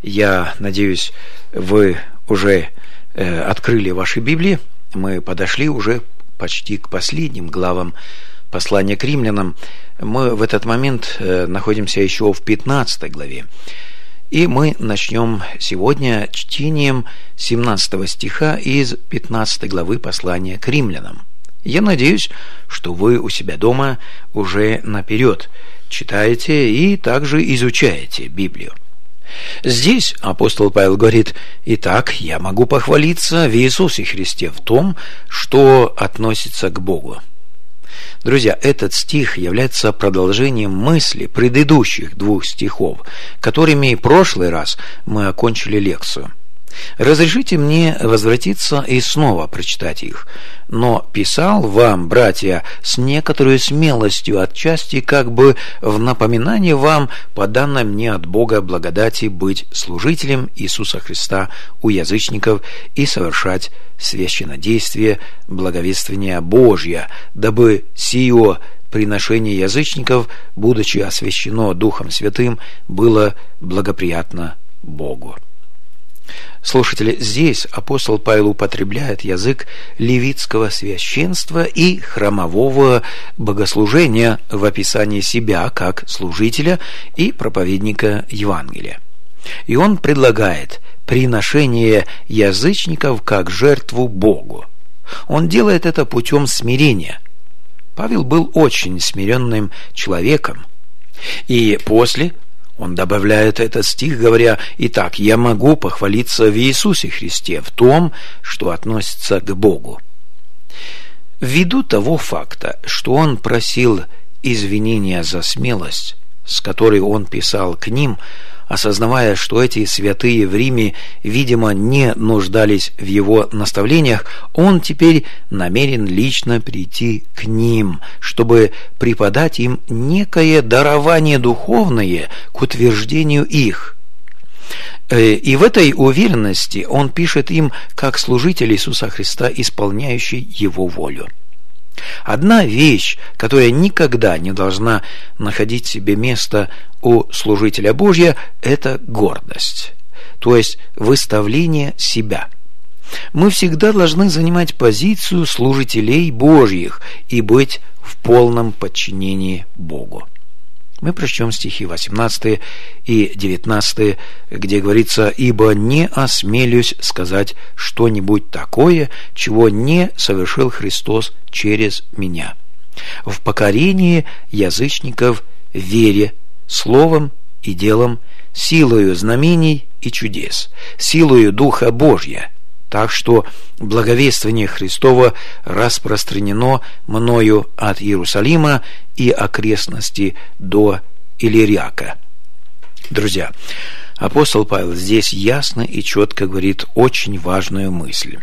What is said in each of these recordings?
Я надеюсь, вы уже открыли ваши Библии. Мы подошли уже почти к последним главам послания к римлянам. Мы в этот момент находимся еще в 15 главе. И мы начнем сегодня чтением 17 стиха из 15 главы послания к римлянам. Я надеюсь, что вы у себя дома уже наперед читаете и также изучаете Библию. Здесь апостол Павел говорит: «Итак, я могу похвалиться в Иисусе Христе в том, что относится к Богу». Друзья, этот стих является продолжением мысли предыдущих двух стихов, которыми в прошлый раз мы окончили лекцию. Разрешите мне возвратиться и снова прочитать их. «Но писал вам, братья, с некоторой смелостью отчасти, как бы в напоминание вам, по данной мне от Бога благодати, быть служителем Иисуса Христа у язычников и совершать священнодействие благовествования Божья, дабы сие приношение язычников, будучи освящено Духом Святым, было благоприятно Богу». Слушатели, здесь апостол Павел употребляет язык левитского священства и храмового богослужения в описании себя как служителя и проповедника Евангелия. И он предлагает приношение язычников как жертву Богу. Он делает это путем смирения. Павел был очень смиренным человеком. И после он добавляет этот стих, говоря: «Итак, я могу похвалиться в Иисусе Христе в том, что относится к Богу». Ввиду того факта, что он просил извинения за смелость, с которой он писал к ним, осознавая, что эти святые в Риме, видимо, не нуждались в его наставлениях, он теперь намерен лично прийти к ним, чтобы преподать им некое дарование духовное к утверждению их. И в этой уверенности он пишет им как служитель Иисуса Христа, исполняющий его волю. Одна вещь, которая никогда не должна находить себе место у служителя Божия, это гордость, то есть выставление себя. Мы всегда должны занимать позицию служителей Божьих и быть в полном подчинении Богу. Мы прочтем стихи 18 и 19, где говорится: «Ибо не осмелюсь сказать что-нибудь такое, чего не совершил Христос через меня. В покорении язычников, вере, словом и делом, силою знамений и чудес, силою Духа Божия, так что благовествование Христово распространено мною от Иерусалима и окрестности до Илириака». Друзья, апостол Павел здесь ясно и четко говорит очень важную мысль.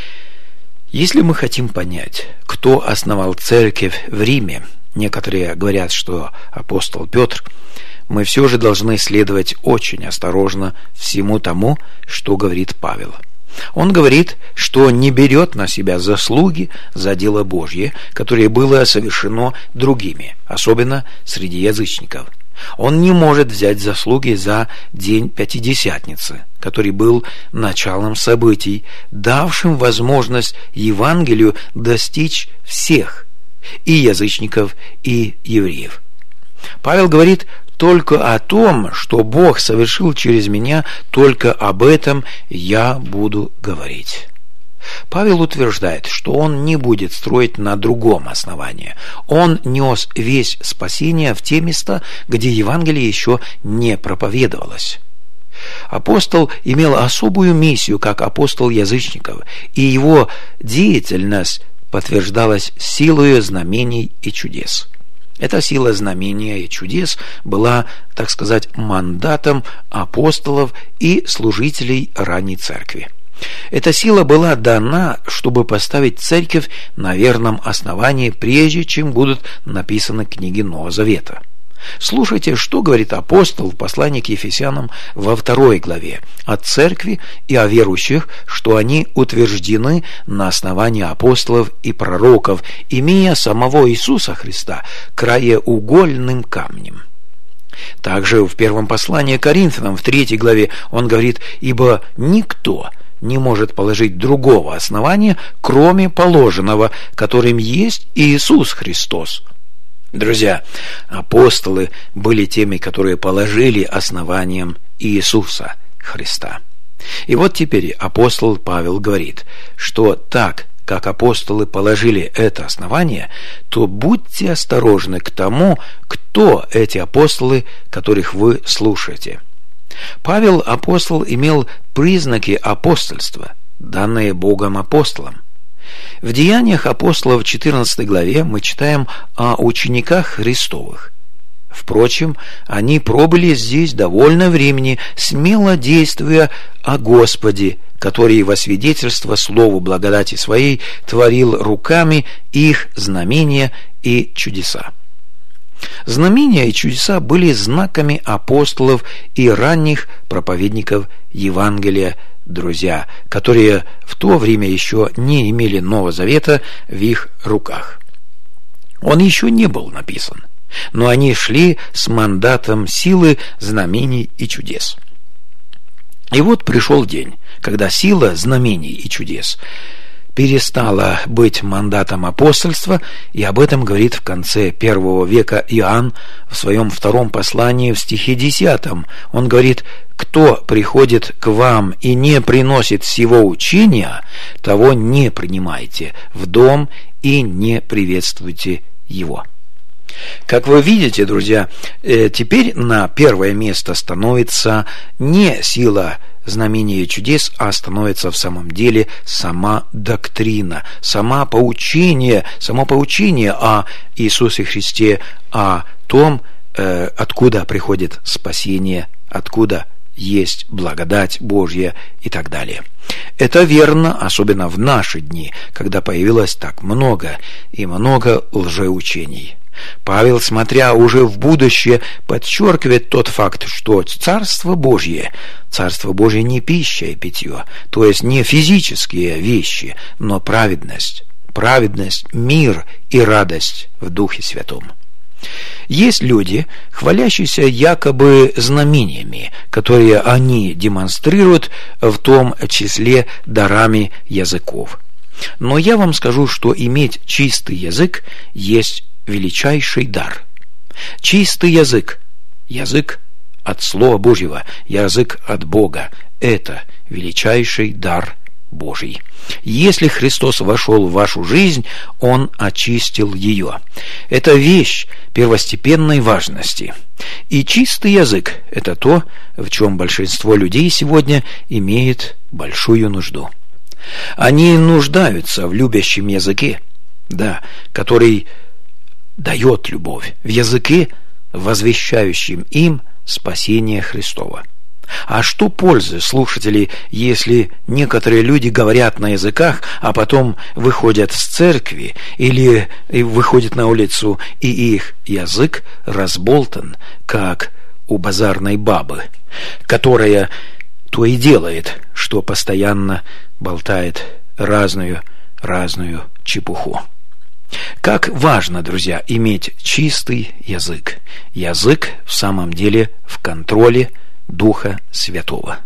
Если мы хотим понять, кто основал церковь в Риме, некоторые говорят, что апостол Петр, мы все же должны следовать очень осторожно всему тому, что говорит Павел. Он говорит, что не берет на себя заслуги за дело Божье, которое было совершено другими, особенно среди язычников. Он не может взять заслуги за день Пятидесятницы, который был началом событий, давшим возможность Евангелию достичь всех, и язычников, и евреев. Павел говорит только о том, что Бог совершил через меня, только об этом я буду говорить. Павел утверждает, что он не будет строить на другом основании. Он нес весть спасения в те места, где Евангелие еще не проповедовалось. Апостол имел особую миссию как апостол язычников, и его деятельность подтверждалась силою знамений и чудес. Эта сила знамения и чудес была, так сказать, мандатом апостолов и служителей ранней церкви. Эта сила была дана, чтобы поставить церковь на верном основании, прежде чем будут написаны книги Нового Завета. Слушайте, что говорит апостол в послании к Ефесянам во 2 главе о церкви и о верующих, что они утверждены на основании апостолов и пророков, имея самого Иисуса Христа краеугольным камнем. Также в первом послании к Коринфянам, в 3 главе, он говорит: «Ибо никто не может положить другого основания, кроме положенного, которым есть Иисус Христос». Друзья, апостолы были теми, которые положили основанием Иисуса Христа. И вот теперь апостол Павел говорит, что так, как апостолы положили это основание, то будьте осторожны к тому, кто эти апостолы, которых вы слушаете. Павел, апостол, имел признаки апостольства, данные Богом апостолам. В Деяниях апостолов в 14 главе мы читаем о учениках Христовых. Впрочем, они пробыли здесь довольно времени, смело действуя о Господе, который во свидетельство слову благодати своей творил руками их знамения и чудеса. Знамения и чудеса были знаками апостолов и ранних проповедников Евангелия, друзья, которые в то время еще не имели Нового Завета в их руках. Он еще не был написан, но они шли с мандатом силы, знамений и чудес. И вот пришел день, когда сила знамений и чудес перестала быть мандатом апостольства, и об этом говорит в конце I века Иоанн в своем 2 послании в стихе 10. Он говорит: «Кто приходит к вам и не приносит сего учения, того не принимайте в дом и не приветствуйте его». Как вы видите, друзья, теперь на первое место становится не сила знамений и чудес, а становится в самом деле сама доктрина, само поучение о Иисусе Христе, о том, откуда приходит спасение, откуда есть благодать Божья и так далее. Это верно, особенно в наши дни, когда появилось так много лжеучений. Павел, смотря уже в будущее, подчеркивает тот факт, что Царство Божье не пища и питье, то есть не физические вещи, но праведность, мир и радость в Духе Святом. Есть люди, хвалящиеся якобы знамениями, которые они демонстрируют, в том числе дарами языков. Но я вам скажу, что иметь чистый язык есть величайший дар. Чистый язык от Слова Божьего, язык от Бога – это величайший дар Божий. Если Христос вошел в вашу жизнь, Он очистил ее. Это вещь первостепенной важности. И чистый язык – это то, в чем большинство людей сегодня имеет большую нужду. Они нуждаются в любящем языке, который дает любовь, в языке, возвещающем им спасение Христово. А что пользы, слушатели, если некоторые люди говорят на языках, а потом выходят с церкви или выходят на улицу, и их язык разболтан, как у базарной бабы, которая то и делает, что постоянно болтает разную чепуху. Как важно, друзья, иметь чистый язык. Язык в самом деле в контроле Духа Святого.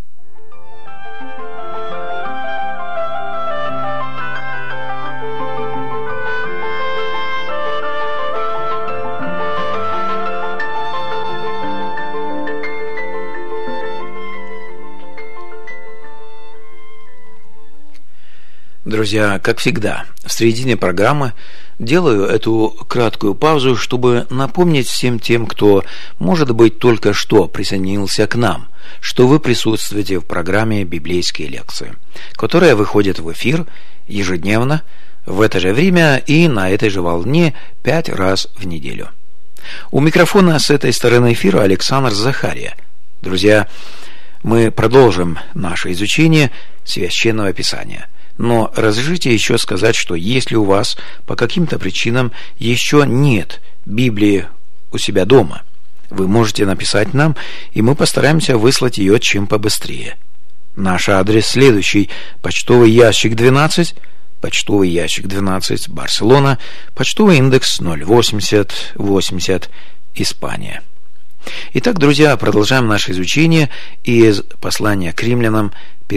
Друзья, как всегда, в середине программы делаю эту краткую паузу, чтобы напомнить всем тем, кто, может быть, только что присоединился к нам, что вы присутствуете в программе «Библейские лекции», которая выходит в эфир ежедневно, в это же время и на этой же волне 5 раз в неделю. У микрофона с этой стороны эфира Александр Захария. Друзья, мы продолжим наше изучение Священного Писания. Но разрешите еще сказать, что если у вас по каким-то причинам еще нет Библии у себя дома, вы можете написать нам, и мы постараемся выслать ее чем побыстрее. Наш адрес следующий: почтовый ящик 12, Барселона, почтовый индекс 08080, Испания. Итак, друзья, продолжаем наше изучение из послания к римлянам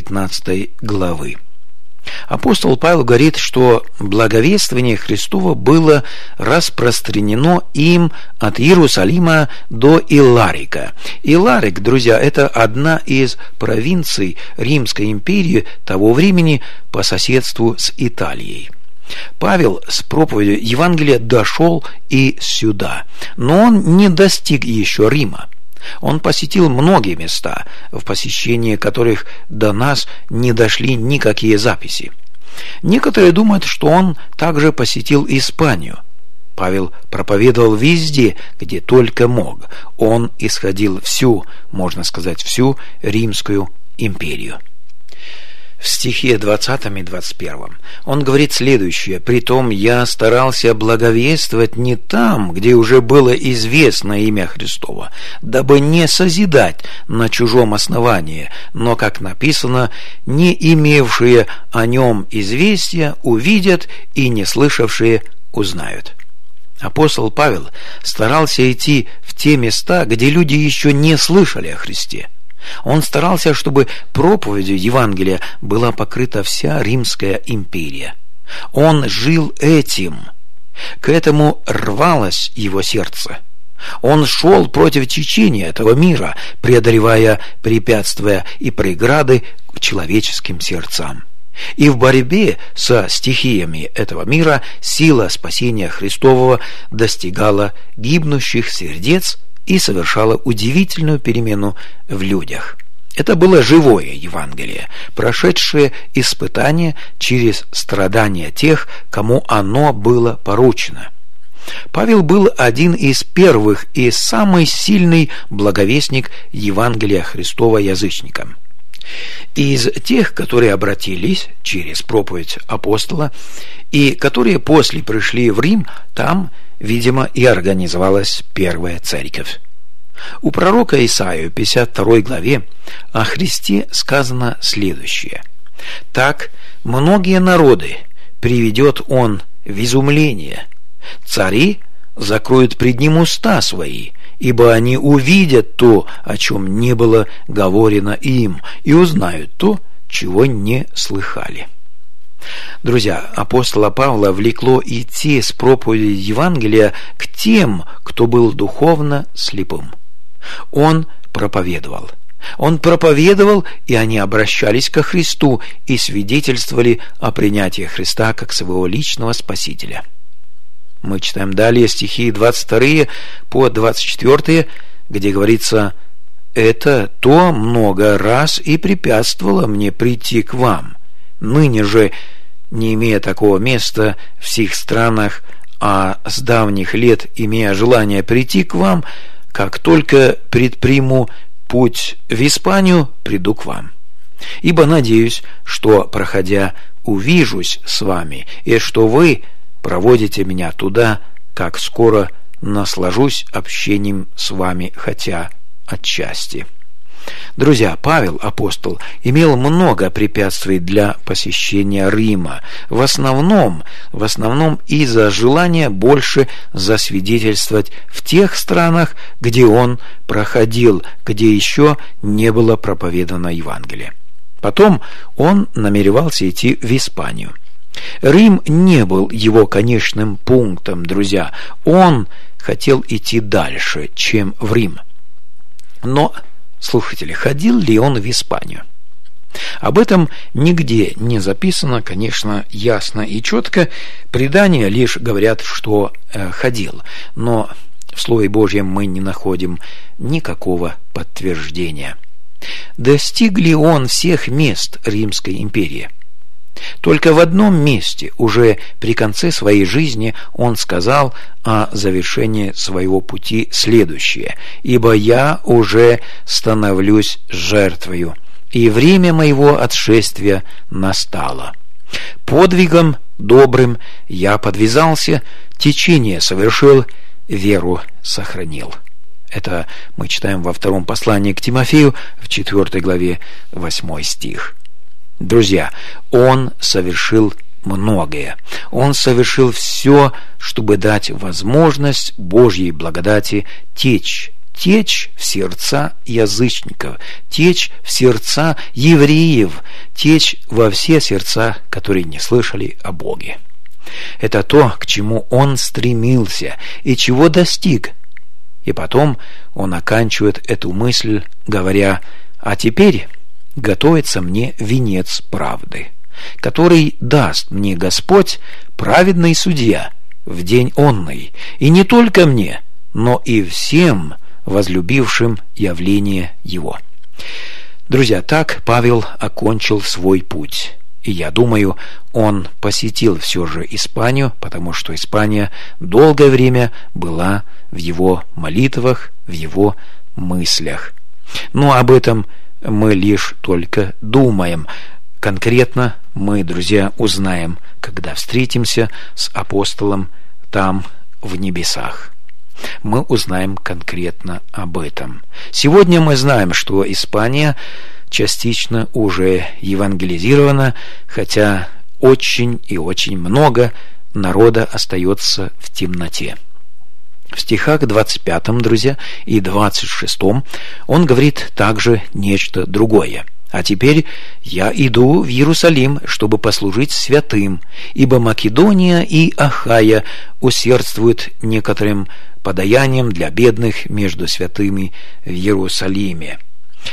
15 главы. Апостол Павел говорит, что благовествование Христово было распространено им от Иерусалима до Иларика. Иларик, друзья, это одна из провинций Римской империи того времени по соседству с Италией. Павел с проповедью Евангелия дошел и сюда, но он не достиг еще Рима. Он посетил многие места, в посещении которых до нас не дошли никакие записи. Некоторые думают, что он также посетил Испанию. Павел проповедовал везде, где только мог. Он исходил всю, можно сказать, всю Римскую империю. В стихе 20 и 21 он говорит следующее: «Притом я старался благовествовать не там, где уже было известно имя Христово, дабы не созидать на чужом основании, но, как написано, не имевшие о нем известия увидят, и не слышавшие узнают». Апостол Павел старался идти в те места, где люди еще не слышали о Христе. Он старался, чтобы проповедью Евангелия была покрыта вся Римская империя. Он жил этим. К этому рвалось его сердце. Он шел против течения этого мира, преодолевая препятствия и преграды к человеческим сердцам. И в борьбе со стихиями этого мира сила спасения Христового достигала гибнущих сердец и совершала удивительную перемену в людях. Это было живое Евангелие, прошедшее испытание через страдания тех, кому оно было поручено. Павел был один из первых и самый сильный благовестник Евангелия Христова язычникам. Из тех, которые обратились через проповедь апостола и которые после пришли в Рим, там, видимо, и организовалась первая церковь. У пророка Исаии в 52 главе о Христе сказано следующее: «Так многие народы приведет он в изумление, цари закроют пред ним уста свои, ибо они увидят то, о чем не было говорено им, и узнают то, чего не слыхали». Друзья, апостола Павла влекло идти с проповедью Евангелия к тем, кто был духовно слепым. Он проповедовал, и они обращались ко Христу и свидетельствовали о принятии Христа как своего личного Спасителя. Мы читаем далее стихи 22 по 24, где говорится: «Это то много раз и препятствовало мне прийти к вам. Ныне же, не имея такого места в сих странах, а с давних лет имея желание прийти к вам, как только предприму путь в Испанию, приду к вам. Ибо надеюсь, что, проходя, увижусь с вами, и что вы проводите меня туда, как скоро наслажусь общением с вами, хотя отчасти». Друзья, Павел, апостол, имел много препятствий для посещения Рима, в основном из-за желания больше засвидетельствовать в тех странах, где он проходил, где еще не было проповедано Евангелие. Потом он намеревался идти в Испанию. Рим не был его конечным пунктом, друзья. Он хотел идти дальше, чем в Рим. Но, слушатели, ходил ли он в Испанию? Об этом нигде не записано, конечно, ясно и четко. Предания лишь говорят, что ходил, но в Слове Божьем мы не находим никакого подтверждения. Достиг ли он всех мест Римской империи? Только в одном месте, уже при конце своей жизни, он сказал о завершении своего пути следующее: «Ибо я уже становлюсь жертвою, и время моего отшествия настало. Подвигом добрым я подвязался, течение совершил, веру сохранил». Это мы читаем во втором послании к Тимофею, в 4 главе, 8 стих. Друзья, он совершил многое. Он совершил все, чтобы дать возможность Божьей благодати течь течь в сердца язычников, течь в сердца евреев, течь во все сердца, которые не слышали о Боге. Это то, к чему он стремился и чего достиг. И потом он оканчивает эту мысль, говоря: «А теперь готовится мне венец правды, который даст мне Господь, праведный судья, в день онный, и не только мне, но и всем возлюбившим явление Его». Друзья, так Павел окончил свой путь. И я думаю, он посетил все же Испанию, потому что Испания долгое время была в его молитвах, в его мыслях. Но об этом мы лишь только думаем. Конкретно мы, друзья, узнаем, когда встретимся с апостолом там, в небесах. Мы узнаем конкретно об этом. Сегодня мы знаем, что Испания частично уже евангелизирована, хотя очень и очень много народа остается в темноте. В стихах 25, друзья, и 26 он говорит также нечто другое. «А теперь я иду в Иерусалим, чтобы послужить святым, ибо Македония и Ахая усердствуют некоторым подаянием для бедных между святыми в Иерусалиме».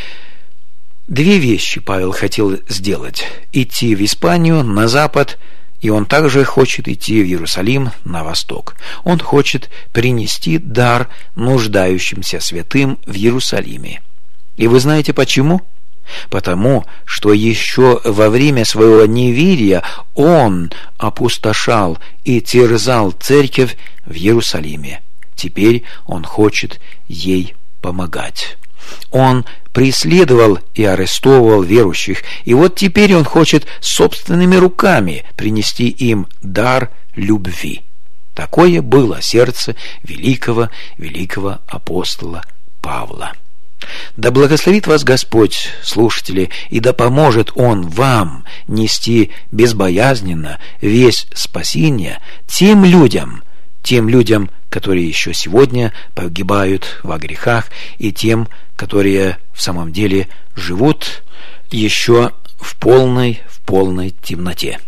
Две вещи Павел хотел сделать: идти в Испанию на запад, и он также хочет идти в Иерусалим на восток. Он хочет принести дар нуждающимся святым в Иерусалиме. И вы знаете почему? Потому что еще во время своего неверия он опустошал и терзал церковь в Иерусалиме. Теперь он хочет ей помогать. Он преследовал и арестовывал верующих, и вот теперь он хочет собственными руками принести им дар любви. Такое было сердце великого апостола Павла. Да благословит вас Господь, слушатели, и да поможет Он вам нести безбоязненно весть спасения тем людям, которые еще сегодня погибают во грехах, и тем, которые в самом деле живут еще в полной темноте.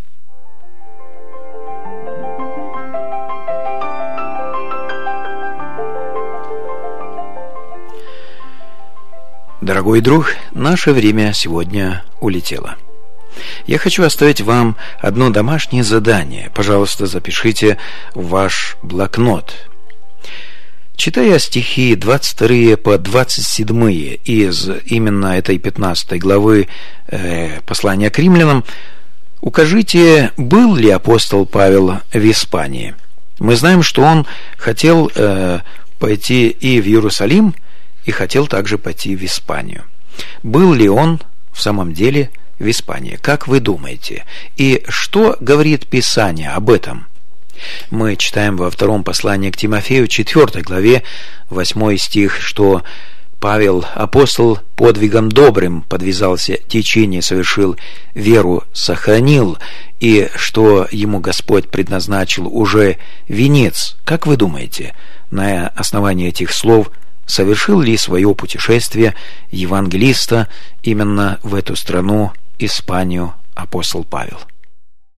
Дорогой друг, наше время сегодня улетело. Я хочу оставить вам одно домашнее задание. Пожалуйста, запишите в ваш блокнот. Читая стихи 22 по 27 из именно этой 15 главы послания к римлянам, укажите, был ли апостол Павел в Испании. Мы знаем, что он хотел пойти и в Иерусалим, и хотел также пойти в Испанию. Был ли он в самом деле в Испании? Как вы думаете? И что говорит Писание об этом? Мы читаем во втором послании к Тимофею, 4 главе, 8 стих, что Павел, апостол, подвигом добрым подвязался, течение совершил, веру сохранил, и что ему Господь предназначил уже венец. Как вы думаете, на основании этих слов совершил ли свое путешествие евангелиста именно в эту страну, Испанию, апостол Павел?